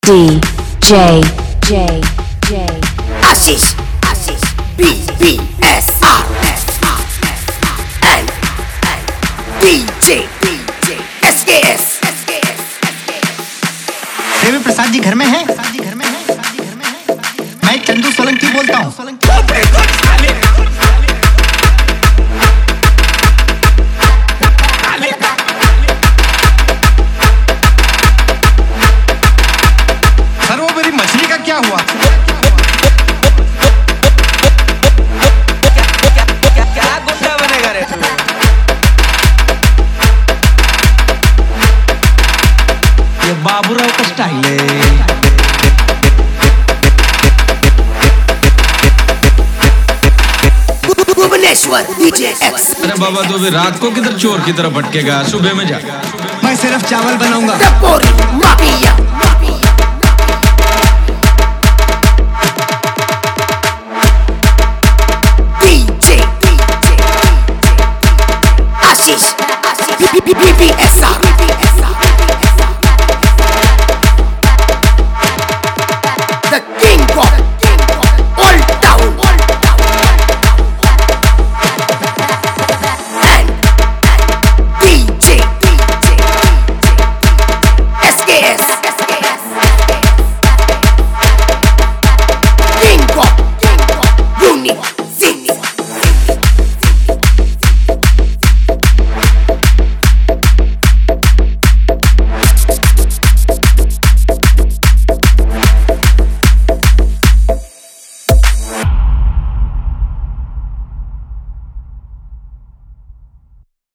DJ Ashish BBSR and DJ SKS। Devi Prasad ji घर में हैं? मैं चंदू सोलंकी बोलता हूँ। सर वो मेरी मछली का क्या हुआ? क्या गुंडा बनेगा रे तू? ये बाबूराव का स्टाइल है। Bhubaneswar DJ X। अरे बाबा तो भी रात को किधर चोर की तरह भटकेगा, सुबह में जा। मैं सिर्फ चावल बनाऊंगा। माफिया